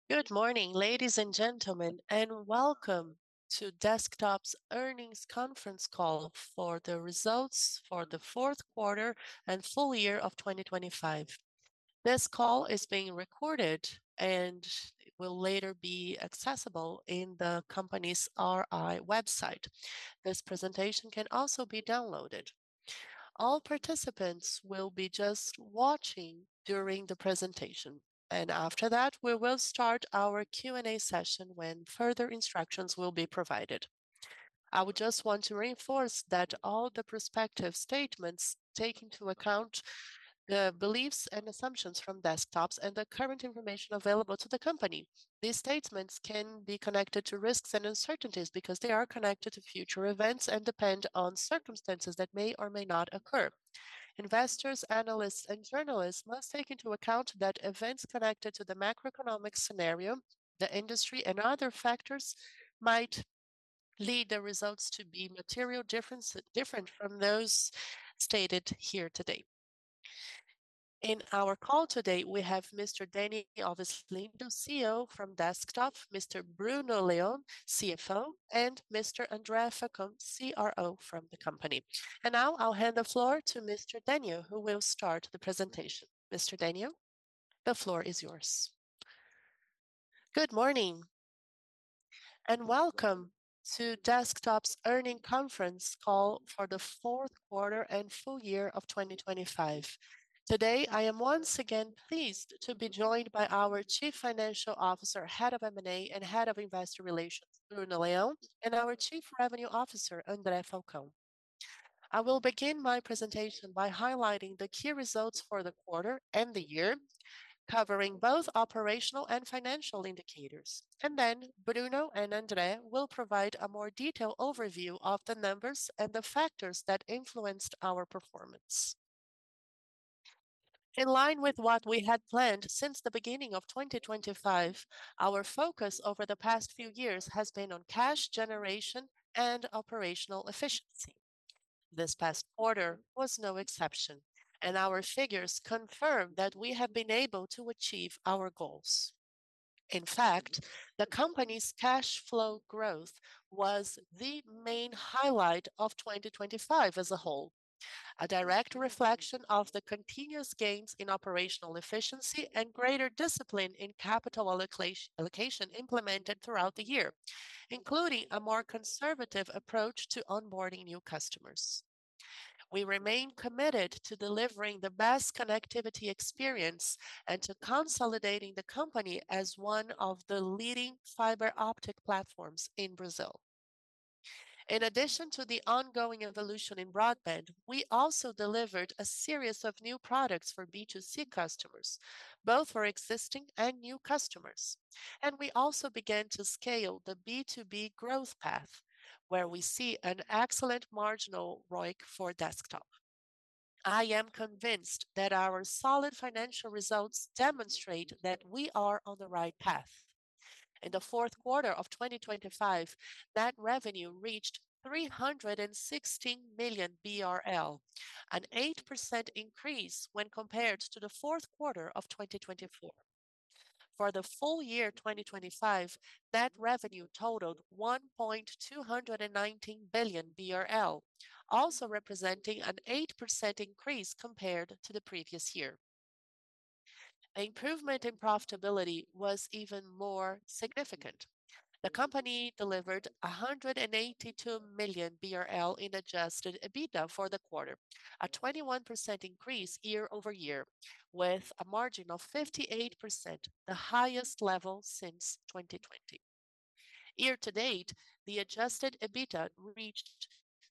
Good morning, ladies and gentlemen, and welcome to Desktop's earnings conference call for the results for the fourth quarter and full year of 2025. This call is being recorded and will later be accessible in the company's RI website. This presentation can also be downloaded. All participants will be just watching during the presentation. And after that, we will start our Q&A session when further instructions will be provided. I would just want to reinforce that all the prospective statements take into account the beliefs and assumptions from desktops and the current information available to the company. These statements can be connected to risks and uncertainties because they are connected to future events and depend on circumstances that may or may not occur. Investors, analysts, and journalists must take into account that events connected to the macroeconomic scenario, the industry, and other factors might lead the results to be different from those stated here today. In our call today, we have Mr. Danny Alves Lindo, CEO from Desktop, Mr. Bruno Leon, CFO, and Mr. André Facon, CRO from the company. And now I'll hand the floor to Mr. Daniel, who will start the presentation. Mr. Daniel, the floor is yours. Good morning and welcome to Desktop's earning conference call for the fourth quarter and full year of 2025. Today, I am once again pleased to be joined by our Chief Financial Officer, Head of M&A, and Head of Investor Relations, Bruno Leão, and our Chief Revenue Officer, André Falcão. I will begin my presentation by highlighting the key results for the quarter and the year, covering both operational and financial indicators. And then Bruno and André will provide a more detailed overview of the numbers and the factors that influenced our performance. In line with what we had planned since the beginning of 2025, our focus over the past few years has been on cash generation and operational efficiency. This past quarter was no exception, and our figures confirm that we have been able to achieve our goals. In fact, the company's cash flow growth was the main highlight of 2025 as a whole, a direct reflection of the continuous gains in operational efficiency and greater discipline in capital allocation implemented throughout the year, including a more conservative approach to onboarding new customers. We remain committed to delivering the best connectivity experience and to consolidating the company as one of the leading fiber optic platforms in Brazil. In addition to the ongoing evolution in broadband, we also delivered a series of new products for B2C customers, both for existing and new customers. And we also began to scale the B2B growth path, where we see an excellent marginal ROIC for Desktop. I am convinced that our solid financial results demonstrate that we are on the right path. In the fourth quarter of 2025, net revenue reached 316 million BRL, an 8% increase when compared to the fourth quarter of 2024. For the full year 2025, net revenue totaled 1.219 billion BRL, also representing an 8% increase compared to the previous year. The improvement in profitability was even more significant. The company delivered 182 million BRL in adjusted EBITDA for the quarter, a 21% increase year-over-year, with a margin of 58%, the highest level since 2020. Year to date, the adjusted EBITDA reached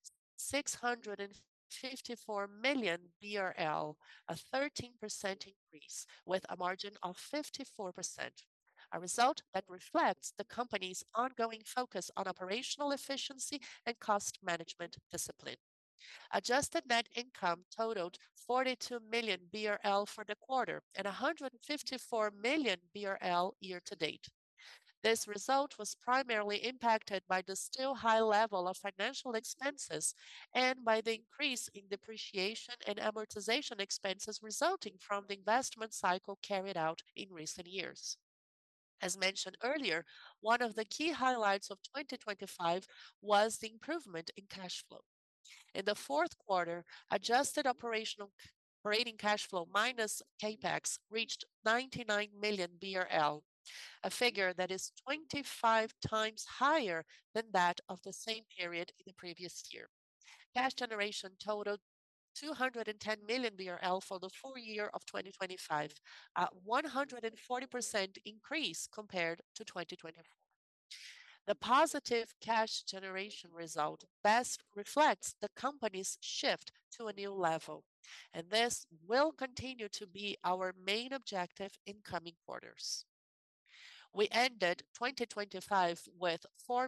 654 million BRL, a 13% increase, with a margin of 54%, a result that reflects the company's ongoing focus on operational efficiency and cost management discipline. Adjusted net income totaled 42 million BRL for the quarter and 154 million BRL year to date. This result was primarily impacted by the still high level of financial expenses and by the increase in depreciation and amortization expenses resulting from the investment cycle carried out in recent years. As mentioned earlier, one of the key highlights of 2025 was the improvement in cash flow. In the fourth quarter, adjusted operating cash flow minus CapEx reached 99 million BRL, a figure that is 25 times higher than that of the same period in the previous year. Cash generation totaled 210 million BRL for the full year of 2025, a 140% increase compared to 2024. The positive cash generation result best reflects the company's shift to a new level, and this will continue to be our main objective in coming quarters. We ended 2025 with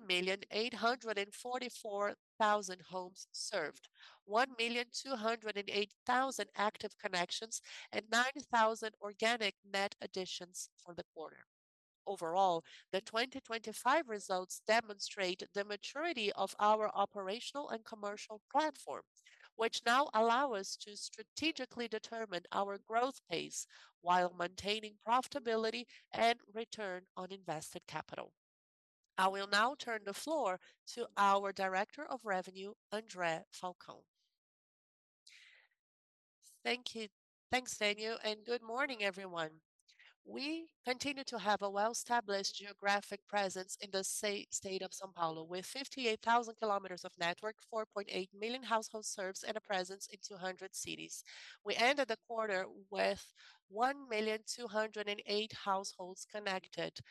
4,844,000 homes served, 1,208,000 active connections, and 9,000 organic net additions for the quarter. Overall, the 2025 results demonstrate the maturity of our operational and commercial platform, which now allow us to strategically determine our growth pace while maintaining profitability and return on invested capital. I will now turn the floor to our Director of Revenue, André Falcão. Thank you. Thanks, Daniel, and good morning, everyone. We continue to have a well-established geographic presence in the state of São Paulo, with 58,000 kilometers of network, 4.8 million household serves, and a presence in 200 cities. We ended the quarter with 1,208,000 households connected,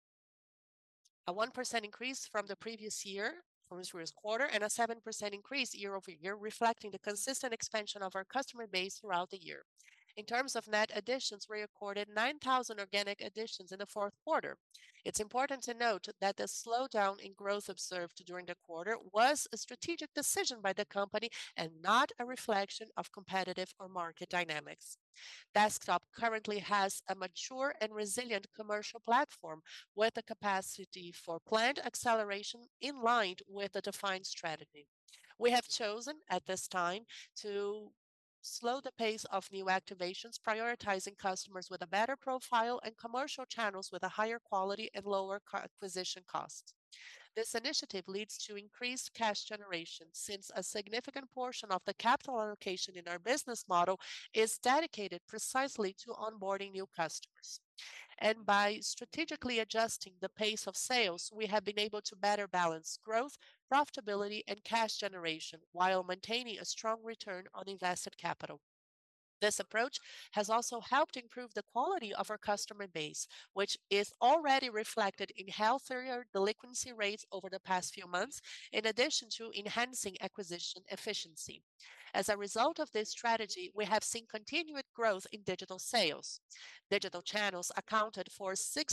a 1% increase from the previous year, from this previous quarter, and a 7% increase year-over-year, reflecting the consistent expansion of our customer base throughout the year. In terms of net additions, we recorded 9,000 organic additions in the fourth quarter. It's important to note that the slowdown in growth observed during the quarter was a strategic decision by the company and not a reflection of competitive or market dynamics. Desktop currently has a mature and resilient commercial platform with the capacity for planned acceleration in line with the defined strategy. We have chosen at this time to slow the pace of new activations, prioritizing customers with a better profile and commercial channels with a higher quality and lower acquisition costs. This initiative leads to increased cash generation since a significant portion of the capital allocation in our business model is dedicated precisely to onboarding new customers. And by strategically adjusting the pace of sales, we have been able to better balance growth, profitability, and cash generation while maintaining a strong return on invested capital. This approach has also helped improve the quality of our customer base, which is already reflected in healthier delinquency rates over the past few months, in addition to enhancing acquisition efficiency. As a result of this strategy, we have seen continued growth in digital sales. Digital channels accounted for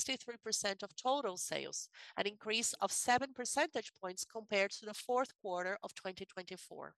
63% of total sales, an increase of 7 percentage points compared to the fourth quarter of 2024.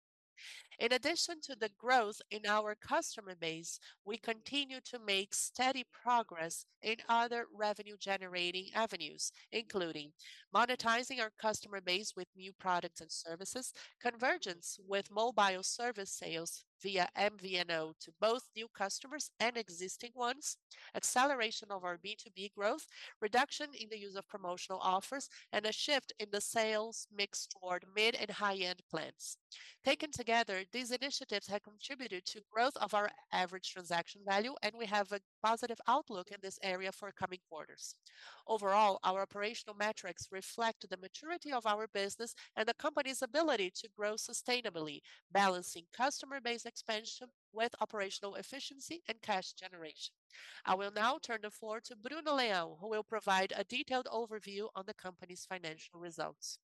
In addition to the growth in our customer base, we continue to make steady progress in other revenue-generating avenues, including monetizing our customer base with new products and services, convergence with mobile service sales via MVNO to both new customers and existing ones, acceleration of our B2B growth, reduction in the use of promotional offers, and a shift in the sales mix toward mid and high-end plans. Taken together, these initiatives have contributed to growth of our average transaction value, and we have a positive outlook in this area for coming quarters. Overall, our operational metrics reflect the maturity of our business and the company's ability to grow sustainably, balancing customer base expansion with operational efficiency and cash generation. I will now turn the floor to Bruno Leão, who will provide a detailed overview on the company's financial results.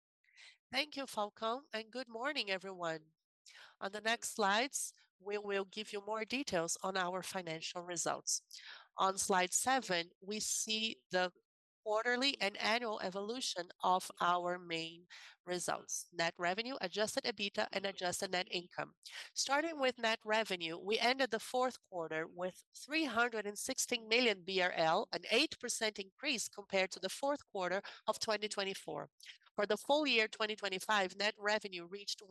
Thank you, Falcão, and good morning, everyone. On the next slides, we will give you more details on our financial results. On slide 7, we see the quarterly and annual evolution of our main results: net revenue, adjusted EBITDA, and adjusted net income. Starting with net revenue, we ended the fourth quarter with 316 million BRL, an 8% increase compared to the fourth quarter of 2024. For the full year 2025, net revenue reached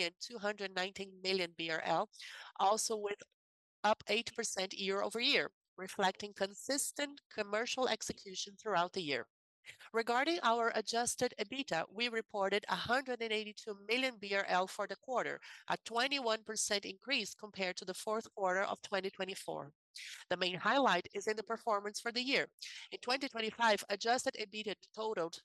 1,219 million BRL, also with up 8% year-over-year. reflecting consistent commercial execution throughout the year. Regarding our adjusted EBITDA, we reported 182 million BRL for the quarter, a 21% increase compared to the fourth quarter of 2024. The main highlight is in the performance for the year. In 2025, adjusted EBITDA totaled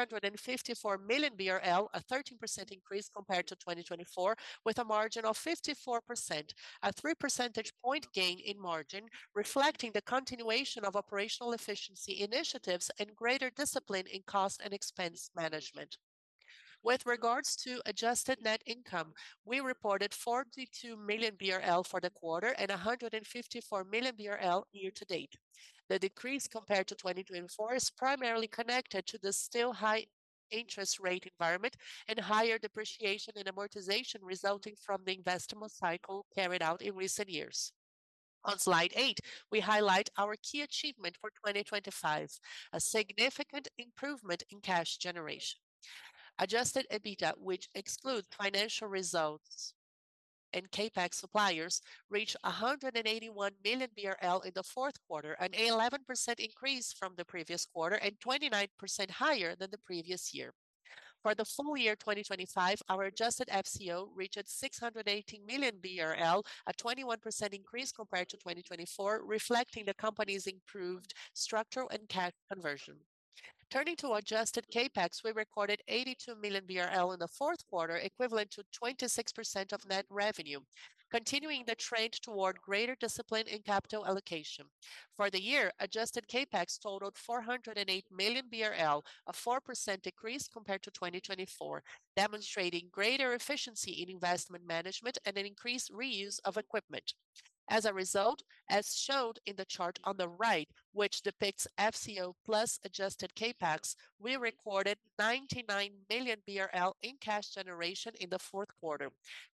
654 million BRL, a 13% increase compared to 2024, with a margin of 54%, a 3 percentage point gain in margin, reflecting the continuation of operational efficiency initiatives and greater discipline in cost and expense management. With regards to adjusted net income, we reported 42 million BRL for the quarter and 154 million BRL year to date. The decrease compared to 2024 is primarily connected to the still high interest rate environment and higher depreciation and amortization resulting from the investment cycle carried out in recent years. On slide 8, we highlight our key achievement for 2025, a significant improvement in cash generation. Adjusted EBITDA, which excludes financial results and CapEx suppliers, reached 181 million BRL in the fourth quarter, an 11% increase from the previous quarter and 29% higher than the previous year. For the full year 2025, our adjusted FCO reached 618 million BRL, a 21% increase compared to 2024, reflecting the company's improved structural and cash conversion. Turning to adjusted CapEx, we recorded 82 million BRL in the fourth quarter, equivalent to 26% of net revenue, continuing the trend toward greater discipline in capital allocation. For the year, adjusted CapEx totaled 408 million BRL, a 4% decrease compared to 2024, demonstrating greater efficiency in investment management and an increased reuse of equipment. As a result, as shown in the chart on the right, which depicts FCO plus adjusted CapEx, we recorded 99 million BRL in cash generation in the fourth quarter,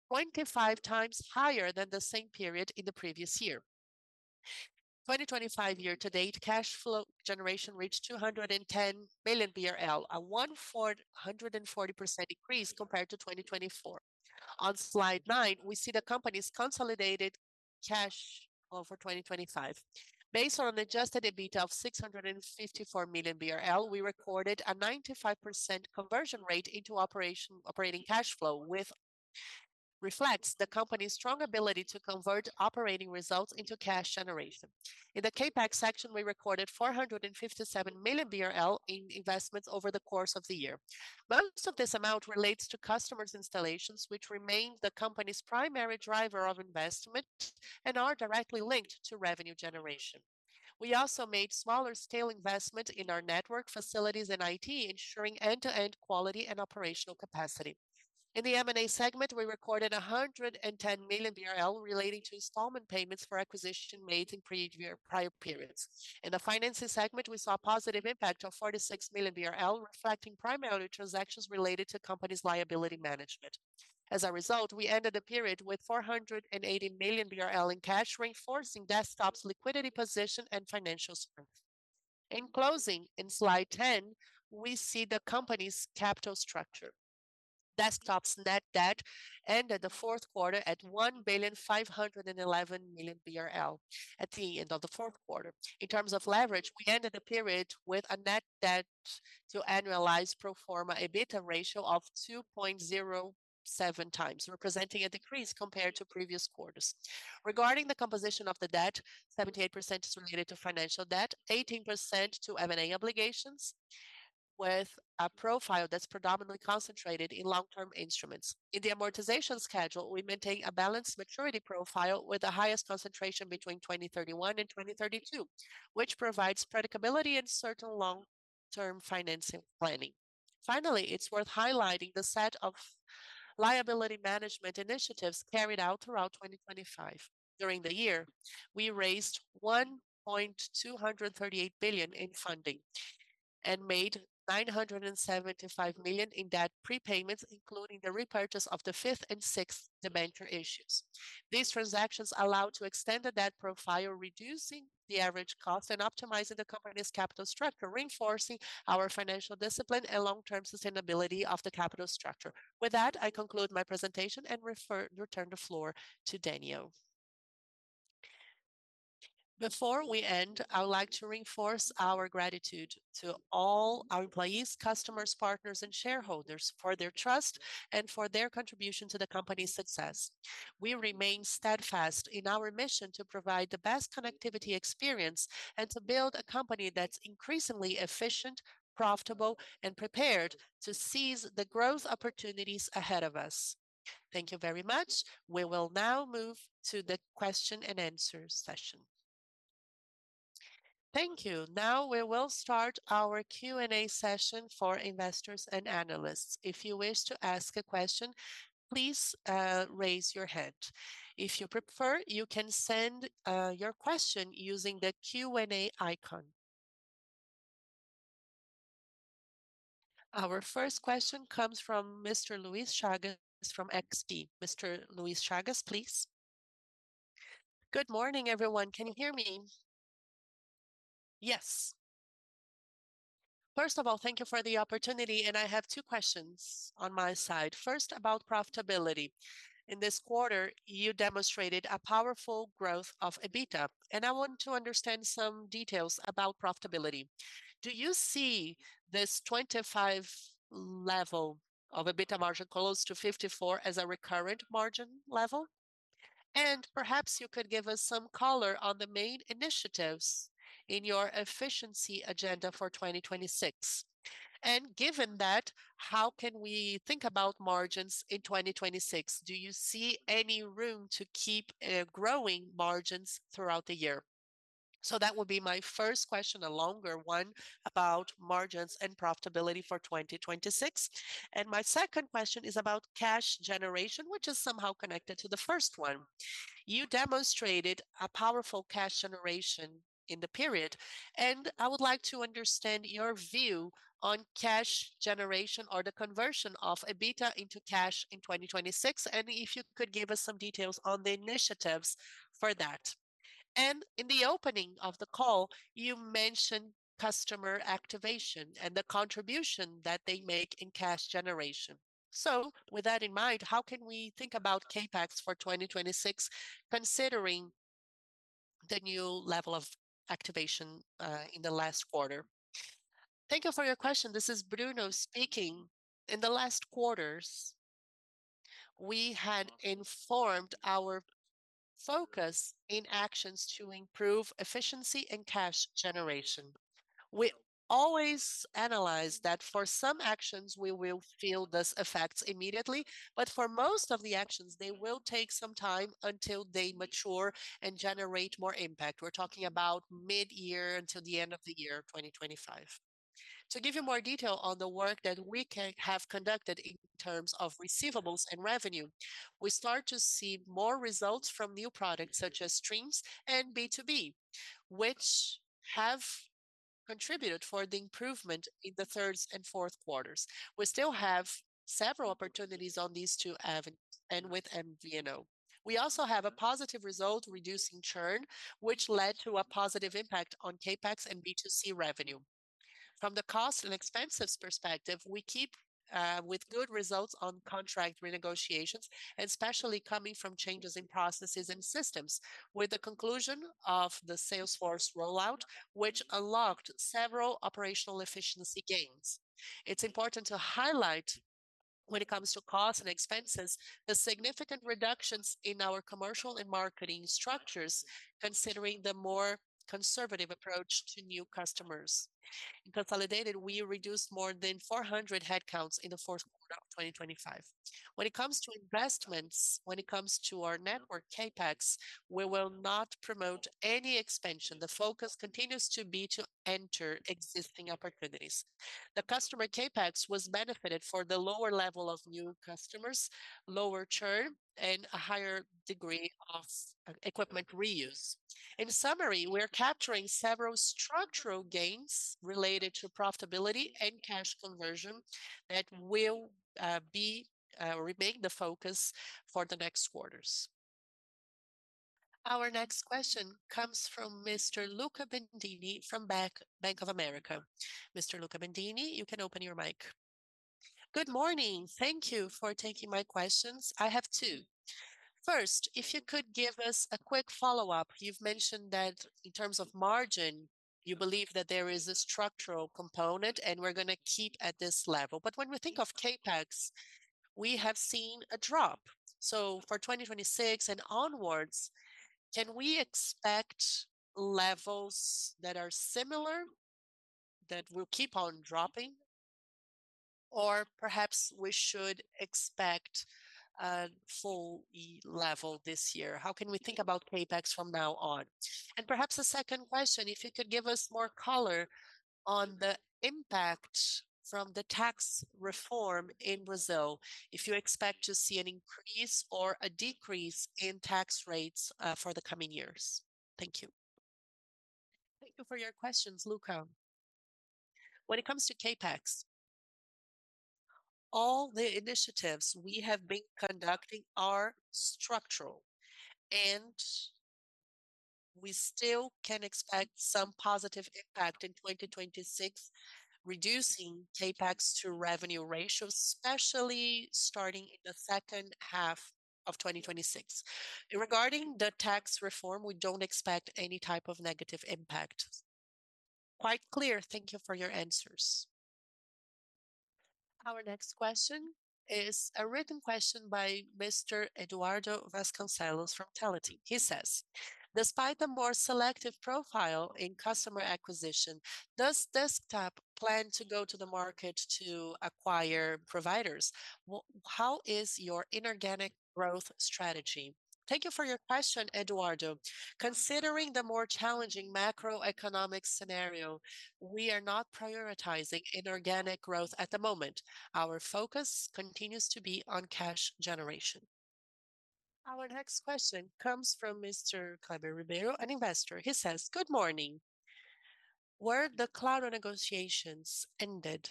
25 times higher than the same period in the previous year. 2025 year-to-date cash flow generation reached 210 million BRL, a 140% increase compared to 2024. On slide 9, we see the company's consolidated cash flow for 2025. Based on an adjusted EBITDA of 654 million BRL, we recorded a 95% conversion rate into operating cash flow, which reflects the company's strong ability to convert operating results into cash generation. In the CapEx section, we recorded 457 million BRL in investments over the course of the year. Most of this amount relates to customers' installations, which remain the company's primary driver of investment and are directly linked to revenue generation. We also made smaller scale investment in our network, facilities, and IT, ensuring end-to-end quality and operational capacity. In the M&A segment, we recorded 110 million BRL relating to installment payments for acquisition made in prior periods. In the financing segment, we saw a positive impact of 46 million BRL, reflecting primarily transactions related to company's liability management. As a result, we ended the period with 480 million BRL in cash, reinforcing Desktop's liquidity position and financial strength. In closing, in slide 10, we see the company's capital structure. Desktop's net debt ended the fourth quarter at 1,511 million BRL at the end of the fourth quarter. In terms of leverage, we ended the period with a net debt to annualized pro forma EBITDA ratio of 2.07 times, representing a decrease compared to previous quarters. Regarding the composition of the debt, 78% is related to financial debt, 18% to M&A obligations, with a profile that's predominantly concentrated in long-term instruments. In the amortization schedule, we maintain a balanced maturity profile with the highest concentration between 2031 and 2032, which provides predictability and certain long-term financing planning. Finally, it's worth highlighting the set of liability management initiatives carried out throughout 2025. During the year, we raised 1.238 billion in funding and made 975 million in debt prepayments, including the repurchase of the fifth and sixth debenture issues. These transactions allow to extend the debt profile, reducing the average cost and optimizing the company's capital structure, reinforcing our financial discipline and long-term sustainability of the capital structure. With that, I conclude my presentation and return the floor to Daniel. Before we end, I would like to reinforce our gratitude to all our employees, customers, partners, and shareholders for their trust and for their contribution to the company's success. We remain steadfast in our mission to provide the best connectivity experience and to build a company that's increasingly efficient, profitable, and prepared to seize the growth opportunities ahead of us. Thank you very much. We will now move to the question and answer session. Thank you. Now we will start our Q&A session for investors and analysts. If you wish to ask a question, please raise your hand. If you prefer, you can send your question using the Q&A icon. Our first question comes from Mr. Luis Chagas from XP. Mr. Luis Chagas, please. Good morning, everyone. Can you hear me? Yes. First of all, thank you for the opportunity, and I have two questions on my side. First, about profitability. In this quarter, you demonstrated a powerful growth of EBITDA, and I want to understand some details about profitability. Do you see this 25 level of EBITDA margin close to 54 as a recurrent margin level? And perhaps you could give us some color on the main initiatives in your efficiency agenda for 2026. And given that, how can we think about margins in 2026? Do you see any room to keep growing margins throughout the year? So that would be my first question, a longer one about margins and profitability for 2026. And my second question is about cash generation, which is somehow connected to the first one. You demonstrated a powerful cash generation in the period, and I would like to understand your view on cash generation or the conversion of EBITDA into cash in 2026, and if you could give us some details on the initiatives for that. And in the opening of the call, you mentioned customer activation and the contribution that they make in cash generation. So, with that in mind, how can we think about CapEx for 2026, considering the new level of activation in the last quarter? Thank you for your question. This is Bruno speaking. In the last quarters, we had informed our focus in actions to improve efficiency and cash generation. We always analyze that for some actions, we will feel this effects immediately, but for most of the actions, they will take some time until they mature and generate more impact. We're talking about mid-year until the end of the year, 2025. To give you more detail on the work that we have conducted in terms of receivables and revenue, we start to see more results from new products such as streams and B2B, which have contributed for the improvement in the third and fourth quarters. We still have several opportunities on these two avenues and with MVNO. We also have a positive result reducing churn, which led to a positive impact on CapEx and B2C revenue. From the cost and expenses perspective, we keep with good results on contract renegotiations, and especially coming from changes in processes and systems, with the conclusion of the Salesforce rollout, which unlocked several operational efficiency gains. It's important to highlight when it comes to costs and expenses, the significant reductions in our commercial and marketing structures, considering the more conservative approach to new customers. In consolidated, we reduced more than 400 headcounts in the fourth quarter of 2025. When it comes to investments, when it comes to our network CapEx, we will not promote any expansion. The focus continues to be to enter existing opportunities. The customer CapEx was benefited for the lower level of new customers, lower churn, and a higher degree of equipment reuse. In summary, we're capturing several structural gains related to profitability and cash conversion that will remain the focus for the next quarters. Our next question comes from Mr. Luca Bendini from Bank of America. Mr. Luca Bendini, you can open your mic. Good morning. Thank you for taking my questions. I have two. First, if you could give us a quick follow-up. You've mentioned that in terms of margin, you believe that there is a structural component and we're going to keep at this level. But when we think of CapEx, we have seen a drop. So for 2026 and onwards, can we expect levels that are similar, that will keep on dropping? Or perhaps we should expect a full level this year? How can we think about CapEx from now on? And perhaps a second question, if you could give us more color on the impact from the tax reform in Brazil, if you expect to see an increase or a decrease in tax rates for the coming years. Thank you. Thank you for your questions, Luca. When it comes to CapEx, all the initiatives we have been conducting are structural, and we still can expect some positive impact in 2026, reducing CapEx to revenue ratio, especially starting in the second half of 2026. Regarding the tax reform, we don't expect any type of negative impact. Quite clear. Thank you for your answers. Our next question is a written question by Mr. Eduardo Vasconcelos from Telety. He says, despite the more selective profile in customer acquisition, does Desktop plan to go to the market to acquire providers? How is your inorganic growth strategy? Thank you for your question, Eduardo. Considering the more challenging macroeconomic scenario, we are not prioritizing inorganic growth at the moment. Our focus continues to be on cash generation. Our next question comes from Mr. Kleber Ribeiro, an investor. He says, good morning. Were the Claro negotiations ended?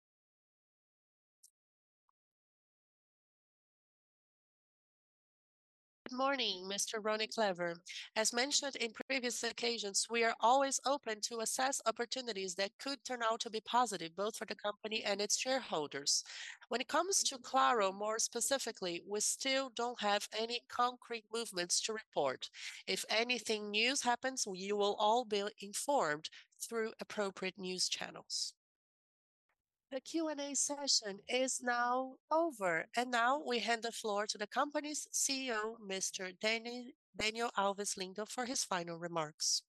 Good morning, Mr. Ronnie Clever. As mentioned in previous occasions, we are always open to assess opportunities that could turn out to be positive, both for the company and its shareholders. When it comes to Claro, more specifically, we still don't have any concrete movements to report. If anything news happens, you will all be informed through appropriate news channels. The Q&A session is now over, and now we hand the floor to the company's CEO, Mr. Daniel Alves Lindo, for his final remarks.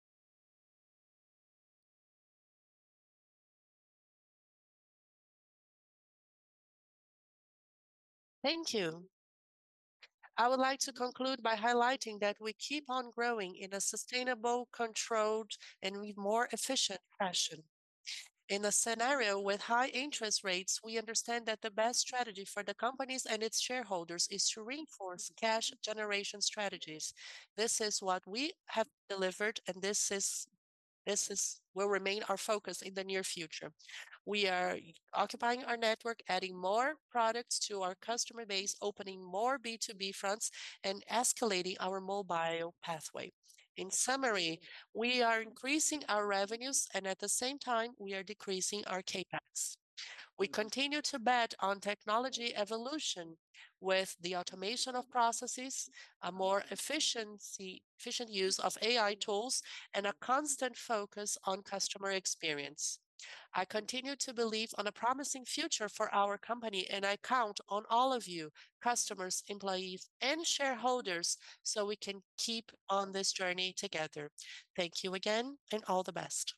Thank you. I would like to conclude by highlighting that we keep on growing in a sustainable, controlled, and more efficient fashion. In a scenario with high interest rates, we understand that the best strategy for the companies and its shareholders is to reinforce cash generation strategies. This is what we have delivered, and this will remain our focus in the near future. We are occupying our network, adding more products to our customer base, opening more B2B fronts, and escalating our mobile pathway. In summary, we are increasing our revenues, and at the same time, we are decreasing our CapEx. We continue to bet on technology evolution with the automation of processes, a more efficient use of AI tools, and a constant focus on customer experience. I continue to believe on a promising future for our company, and I count on all of you, customers, employees, and shareholders, so we can keep on this journey together. Thank you again, and all the best.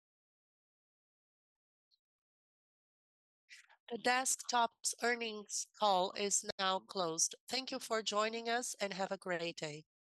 The Desktop's earnings call is now closed. Thank you for joining us, and have a great day.